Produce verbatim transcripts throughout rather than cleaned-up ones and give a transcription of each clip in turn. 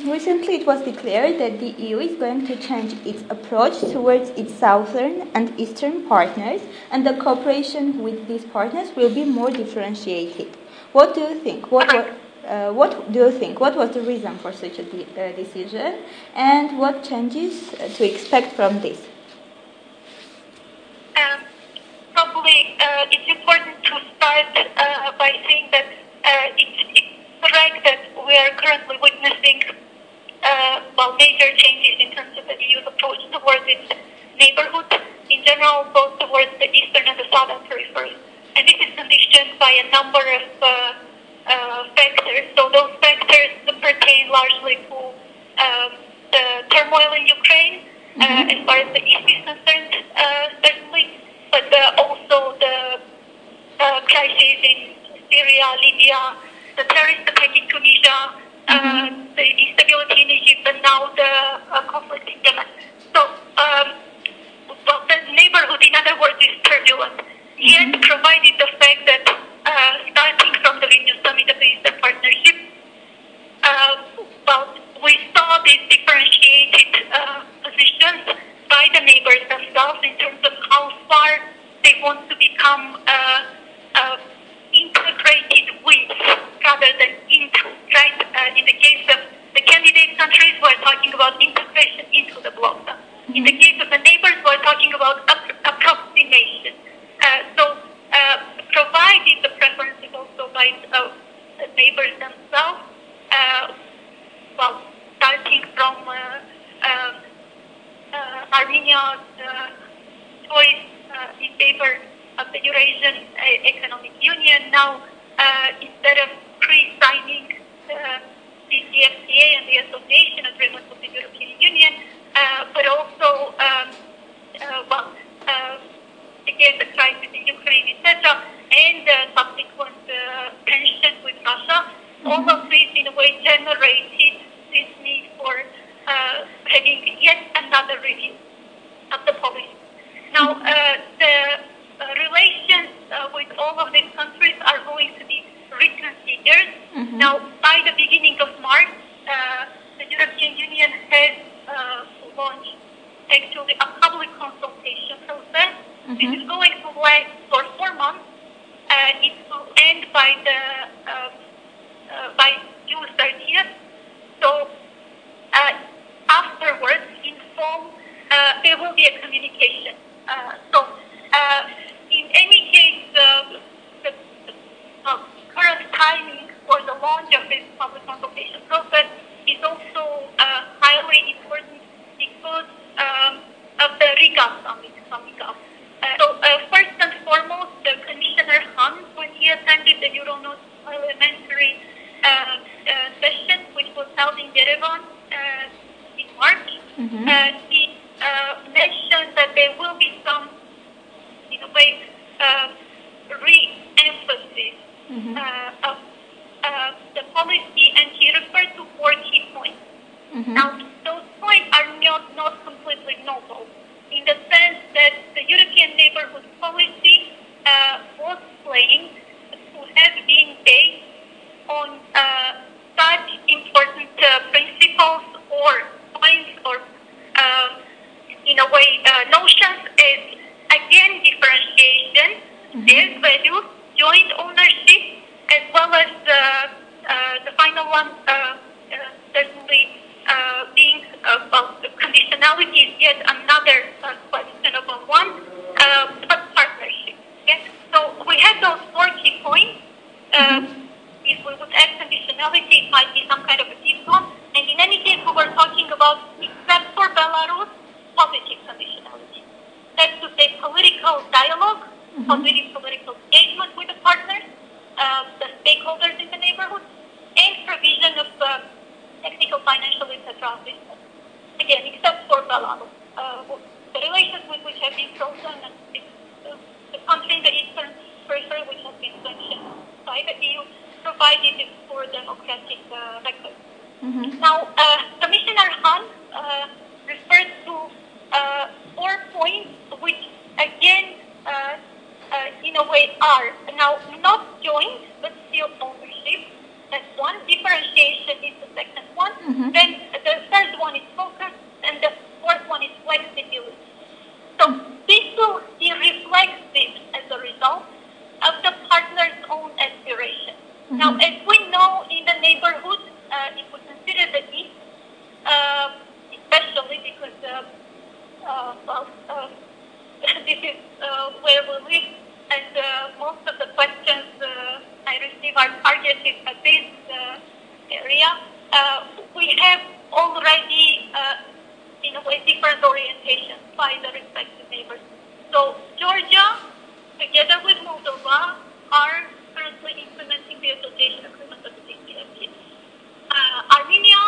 recently it was declared that the E U is going to change its approach towards its southern and eastern partners, and the cooperation with these partners will be more differentiated. What do you think? What, what, uh, what do you think? What was the reason for such a de- uh, decision, and what changes uh, to expect from this? Um, probably uh, it's important to start uh, by saying that uh, it's, it's correct that we are currently witnessing uh, well, major changes in terms of the E U's approach towards its neighborhood in general, both towards the eastern and the southern periphery. And this is conditioned by a number of uh, uh, factors. So those factors pertain largely to um, the turmoil in Ukraine, uh, mm-hmm. as far as the East is concerned, uh, certainly, but uh, also the uh, crises in Syria, Libya, the terrorist attack in Tunisia, uh, mm-hmm. the instability in Egypt, and now the uh, conflict in Yemen. So, um, well, the neighborhood, in other words, is turbulent. Yet, mm-hmm. provided the fact that uh, starting from the Vilnius Summit of the Eastern Partnership, uh, well, we saw these differentiated uh, positions by the neighbors themselves in terms of how far they want to become uh, uh, integrated with rather than into, right? Uh, in the case of the candidate countries, we're talking about integration into the bloc. Mm-hmm. In the case of the neighbors, we're talking about ap- approximation. Uh, so, uh, provided the preferences also by uh, the neighbors themselves, uh, well, starting from uh, uh, uh, Armenia's uh, choice uh, in favor of the Eurasian uh, Economic Union, now uh, instead of pre-signing uh, the C F T A and the association agreement with the European Union, uh, but also, um, uh, well, uh, again, the crisis in Ukraine, et cetera, and the subsequent uh, tension with Russia, mm-hmm. all of this in a way generated this need for uh, having yet another review of the policy. Now, uh, the uh, relations uh, with all of these countries are going to be reconsidered. Mm-hmm. Now, by the beginning of March, uh, the European Union has uh, launched actually a public consultation process. Mm-hmm. This is going to last for four months. Uh, it will end by the uh, uh, by June thirtieth. So uh, afterwards, in fall, uh, there will be a communication. Uh, so uh, in any case, uh, the, the uh, current timing for the launch of this public consultation process is also uh, highly important because um, of the Riga summit coming up. Uh, so uh, first and foremost, the Commissioner Hahn, when he attended the Euronest parliamentary uh, uh, session, which was held in Yerevan uh, in March, mm-hmm. uh, he uh, mentioned that there will be some, in a way, uh, re-emphasis mm-hmm. uh, of uh, the policy, and he referred to four key points. Mm-hmm. Now, those points are not, not completely novel, in the sense that the European neighborhood policy uh, was claimed to have been based on uh, such important uh, principles or points or, uh, in a way, uh, notions as, again, differentiation, mm-hmm. their values, joint ownership, as well as uh, uh, the final one, uh, uh, certainly uh, being, uh, well, the conditionality is yet another uh, questionable one, uh, but partnership. Yes? So we have those four key points. Uh, mm-hmm. If we would add conditionality, it might be some kind of a discount. And in any case, we were talking about, except for Belarus, positive conditionality. That's to say, political dialogue, mm-hmm. positive political engagement with the partners, uh, the stakeholders in the neighborhood, and provision of uh, technical, financial, et cetera. Again, except for Belarus. Uh, the relations with which have been frozen, and the, the country in the eastern periphery which has been sanctioned by the E U, provided it for democratic uh, record. Mm-hmm. Now, uh, Commissioner Hahn uh, referred to uh, four points which, again, uh, uh, in a way are now not joint, but still ownership. That's one. Differentiation is the second one. Mm-hmm. Then the third one is focus, and the fourth one is flexibility. So people he reflects this as a result of the partner's own aspiration. Mm-hmm. Now, as we know in the neighborhood, uh, if we consider the East, uh, especially because uh, uh, well, uh, this is uh, where we live, and uh, most of the questions uh, I receive are targeted at this uh, area. Uh, we have already, uh, in a way, different orientations by the respective neighbors. So Georgia, together with Moldova, are currently implementing the association agreement of the D C F T. Uh, Armenia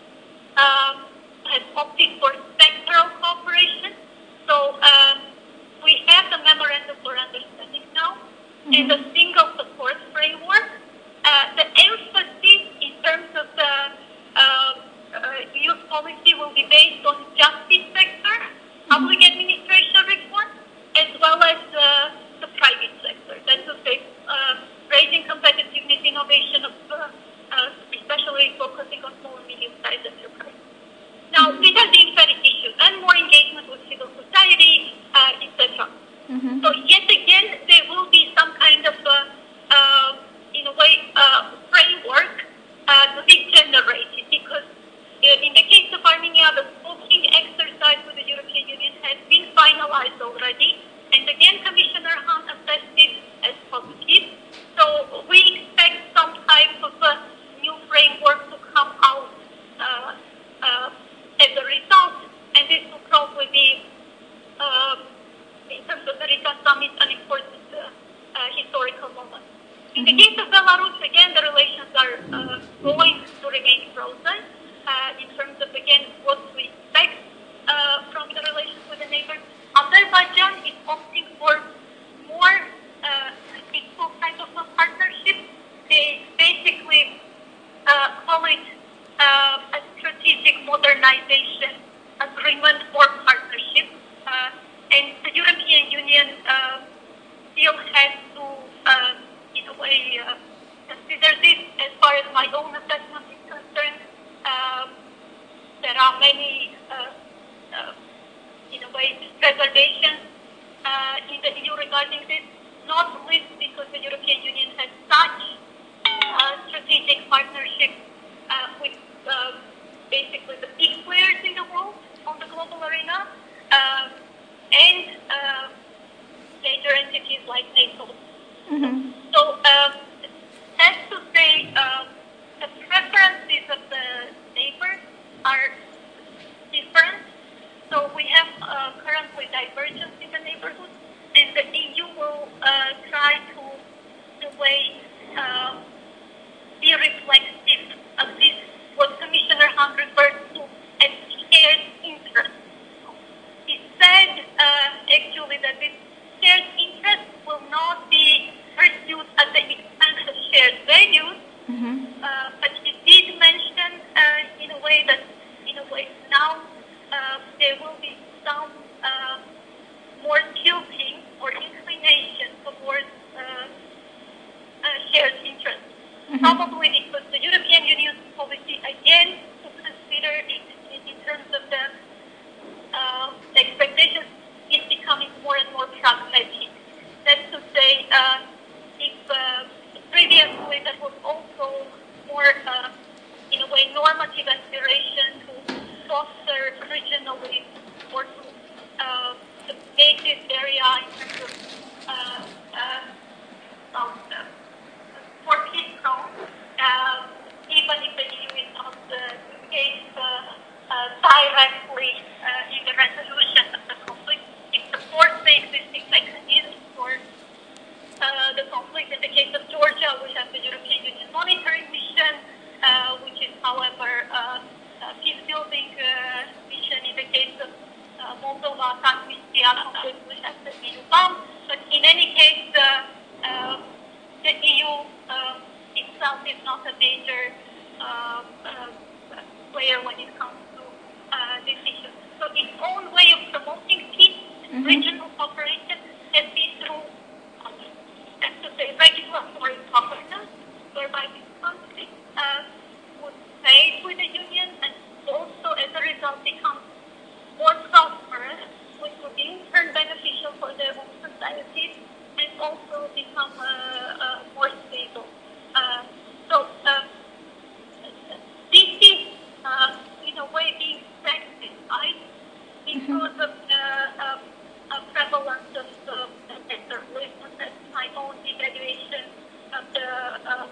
um, has opted for sectoral cooperation. So um, we have the memorandum for understanding now, mm-hmm. and the single support framework. Uh, the emphasis in terms of the uh, uh, youth policy will be based on justice sector, mm-hmm. public administration reform, as well as uh, the private sector. That's to say, uh, raising competitiveness, innovation, of, uh, uh, especially focusing on small and medium-sized enterprises. Now, these are the emphatic issues, and more engagement with civil society, uh, et cetera. Mm-hmm. So, yet again, there will be some kind of, uh, uh, in a way, uh, framework uh, to be generated, because uh, in the case of Armenia, the scoping exercise with the European Union has been finalized already, and again, Commissioner Hahn assessed it as positive. So, we expect some type of a new framework to come out uh, uh, as a result, and this will probably be, uh, in terms of the Riga summit, an important uh, uh, historical moment. In the case of Belarus, again, the relations are uh, going to remain frozen uh, in terms of, again, what we expect uh, from the relations with the neighbors. Azerbaijan is opting for more uh, equal type of a partnership. They basically uh, call it uh, a strategic modernization agreement or partnership. Uh, and the European Union uh, still has to, uh, in a way, uh, consider this. As far as my own assessment is concerned, uh, there are many, uh, uh, in a way, reservations uh, in the E U regarding this, not least because the European Union has such a strategic partnership uh, with uh, basically the big players in the world on the global arena, uh, and uh, major entities like NATO. Mm-hmm. So, um, that's to say, uh, the preferences of the neighbors are different. So we have uh, currently divergence in the neighborhood, and the E U will uh, try to, in a way, uh, be reflective of this, what Commissioner Hahn referred to as shared interest. He said uh, actually that this shared interest will not be pursued at the expense of shared values, mm-hmm. uh, but he did mention uh, in a way that, in a way, now uh, there will be some uh, more tilting or inclination towards uh, uh, shared interest. Mm-hmm. Probably because the European Union policy, again, to consider it in terms of the uh, expectations, is becoming more and more pragmatic. That's to say, uh, if uh, previously that was also more, uh, in a way, normative aspiration to foster regionally or to, uh, to make this area in terms of uh, uh, of, uh, for peace zone, uh, even if the E U is not uh, engaged uh, uh, directly uh, in the resolution of the conflict, it supports the existing mechanisms for uh, the conflict. In the case of Georgia, we have the European Union monitoring mission, uh, which is, however, uh, a peace-building uh, mission. In the case of uh, Moldova, Transnistria conflict, we have the E U bomb. But in any case, uh, uh, the E U uh, itself is not a major uh, uh, player when it comes to uh, this issue. So its own way of promoting peace, mm-hmm. regional cooperation, has been through, um, to say, regulatory governance, whereby this conflict uh, would trade with the Union and also as a result become more prosperous, which would be in turn beneficial for their own societies and also become uh, uh, more stable. Uh, so uh, this is, uh, in a way, being sacrificed because of the uh, uh, prevalence of uh, secularism and my own evaluation of the, uh,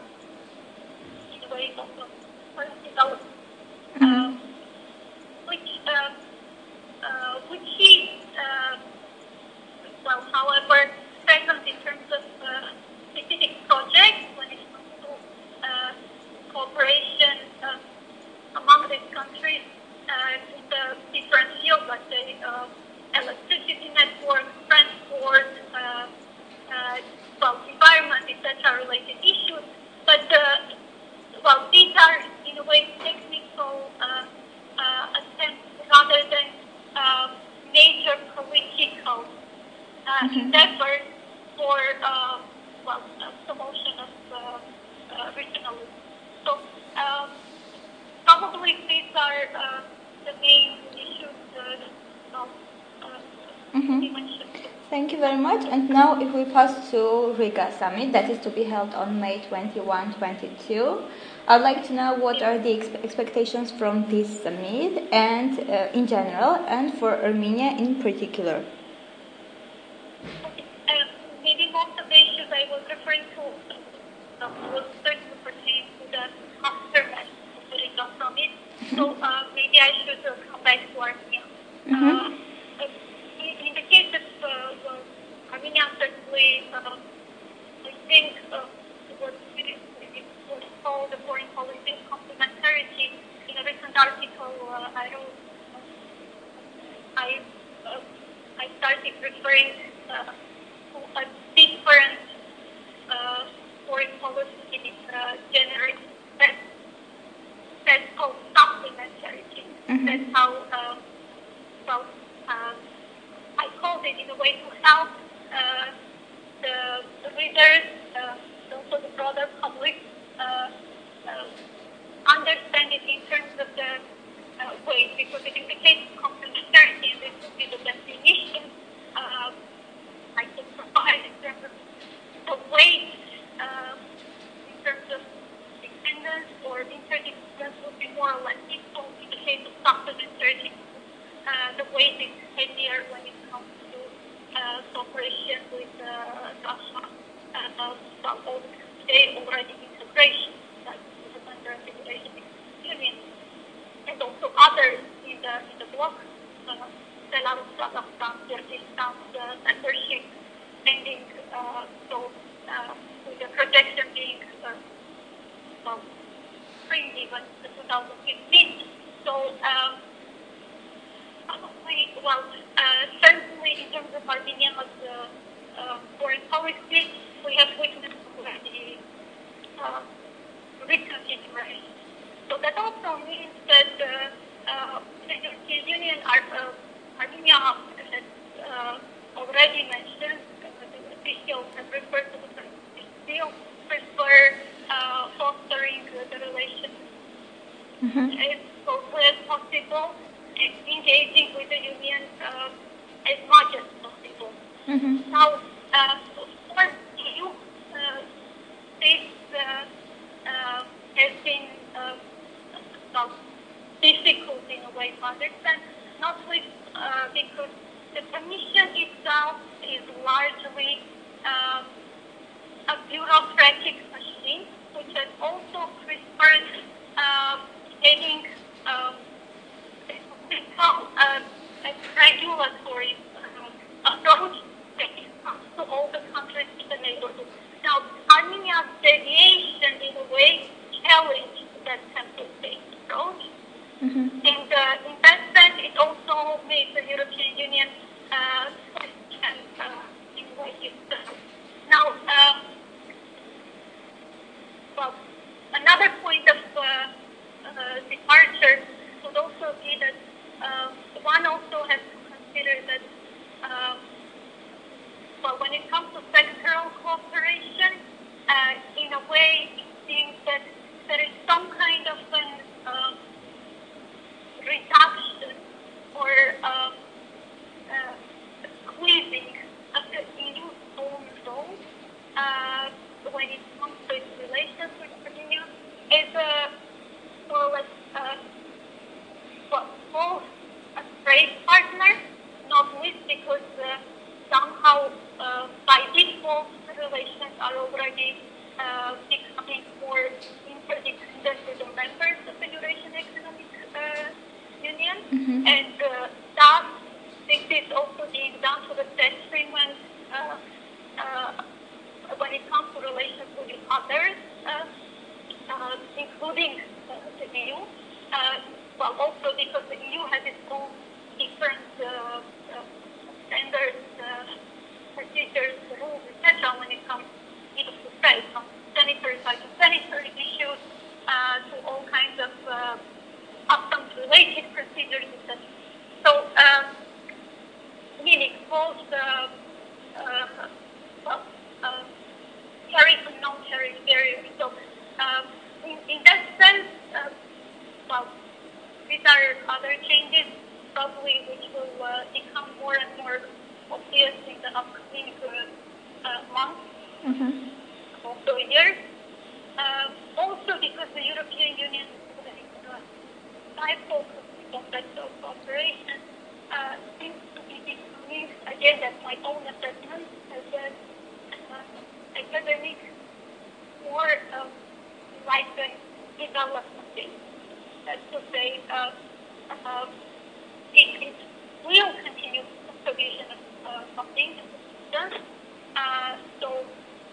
in a way, of the political, uh, which, uh, uh, which is, uh, well, however, present in terms of uh, specific projects when it comes to uh, cooperation uh, among these countries uh, in the different fields, let's say uh, electricity network, transport, uh, uh, well, environment, et cetera, related issues. But uh, well, these are in a way technical uh, uh, attempts rather than uh, major political uh, mm-hmm. endeavors for uh, well, uh, promotion of uh, uh, regionalism. So um, probably these are uh, the main issues uh, of, uh, mm-hmm. we mentioned. Thank you very much. And now if we pass to Riga Summit, that is to be held on May twenty-first to twenty-second, I'd like to know what are the expe- expectations from this summit and uh, in general and for Armenia in particular. Okay. Uh, maybe most of the issues I was referring to uh, was certainly pertain to the aftermath of the Riga Summit. Mm-hmm. So uh, maybe I should uh, come back to Armenia. Mm-hmm. Uh, In the case of uh, uh, Armenia, certainly, uh, I think uh, what it was called the foreign policy complementarity. In a recent article, uh, I wrote, uh, I uh, I started referring uh, to a different uh, foreign policy uh, generated that that's called supplementarity. Mm-hmm. That's how uh, well. Uh, I called it in a way to help uh, the, the readers, uh, also the broader public, uh, uh, understand it in terms of the uh, weight, because it indicates complementarity, and this would be the definition uh, I can provide in terms of the weight, uh, in terms of dependence or interdependence would be more or less equal in the case of supplementarity. Uh, the weight is heavier when it comes to uh, cooperation with uh, Russia, uh, well, all today already integration, like the Central Integration Union, and also others in the in the bloc, uh, Belarus, Kazakhstan, Kyrgyzstan, the membership pending, uh, so uh, with the projection being uh, well, spring even two thousand fifteen. So. Um, Probably, well, uh, certainly in terms of Armenia's uh, uh, foreign policy, we have witnessed already uh, recent integration. So that also means that uh, uh, the European Union, uh, Armenia has uh, already mentioned, uh, the officials have referred to the still prefer uh, fostering uh, the relations mm-hmm. as closely as possible, engaging with the Union uh, as much as possible. Mm-hmm. Now, uh, for you, uh, this uh, uh, has been uh, well, difficult in a way to understand, not least uh, because the Commission itself is largely uh, a bureaucratic machine, which has also preferred uh, getting um, become uh, a regulatory uh, approach that comes to all the countries in the neighborhood. Now, Armenia's deviation, in a way, challenged that template-based approach. Mm-hmm. And uh, in that sense, it also made the European Union uh, question uh, in a way itself. Now, uh, well, another point of uh, uh, departure would also be that Uh, one also has to consider that, uh, well, when it comes to sectoral cooperation, uh, in a way, it seems that there is so reduction or um, uh, squeezing of the E U's own role uh, when it comes to its relations with Armenia is a more or less uh, well, both a trade partner, not least because uh, somehow uh, by default the relations are already uh, becoming more interdependent with the members of the Eurasian Economic uh, Union, mm-hmm. and uh, thus this is also being done to the test streaming uh, uh, when it comes to relations with others, uh, uh, including uh, the E U. Uh, well, also because the E U has its own different uh, uh, standards, uh, procedures, rules, et cetera when it comes even to trade, from sanitary side to sanitary issues, uh, to all kinds of uh, customs related procedures, et cetera. So, um, meaning both uh, uh, well, uh, tariff and non-tariff barriers. So, um, in, in that sense, uh, well, these are other changes probably which will uh, become more and more obvious in the upcoming uh, uh, months, mm-hmm. also years. Uh, also because the European Union uh, cycle of that cooperation uh, seems to be becoming, again, that's my own assessment, as a uh, academic, more um, like a development thing. That's to say, uh, uh, it, it will continue supervision of, uh, of things and systems. Uh, so,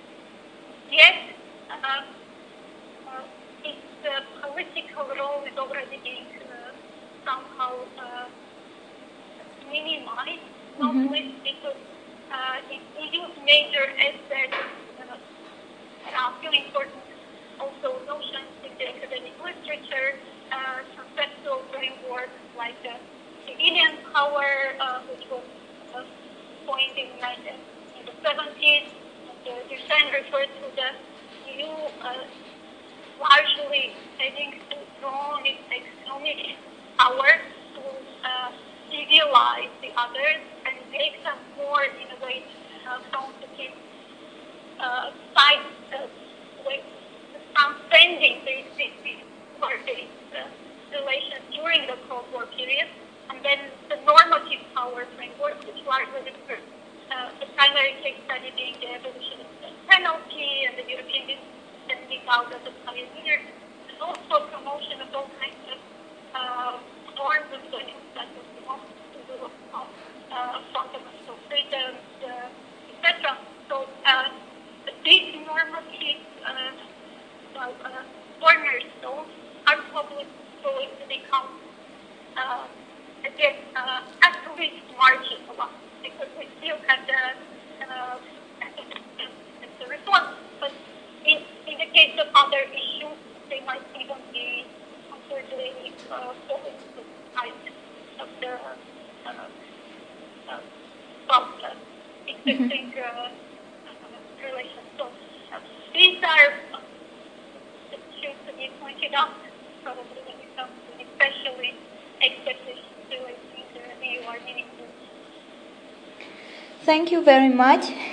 yes, uh, uh, its uh, political role is already being uh, somehow uh, minimized, not mm-hmm. least because uh, it is major assets. Uh, there are few important also notions in the academic literature, uh, conceptual framework like uh, civilian power, uh, which was uh, coined in, in the seventies. And, uh, Dusan referred to the E U uh, largely having to draw its economic power to uh, civilize the others and make them more, in a way, uh, prone to keep uh, side uh, with transcending the existing parties uh, relations during the Cold War period, and then the normative power framework, which largely refers uh, the primary case study being the abolition of the penalty and the European Union standing out as a pioneer, and also promotion of all kinds of uh, norms and values that would belong to the of uh, fundamental freedoms, uh, et cetera. So uh, these normative uh, well, uh, cornerstones are probably going to become uh, again uh, at least marginalized because we still have the uh, the reform, but in, in the case of other issues, they might even be completely uh, falling to the side of the uh, uh, well, uh, existing uh, uh, relations. So uh, these are uh, issues to be pointed out, probably when it comes to especially expectations relating to the E U are meaningful. Thank you very much.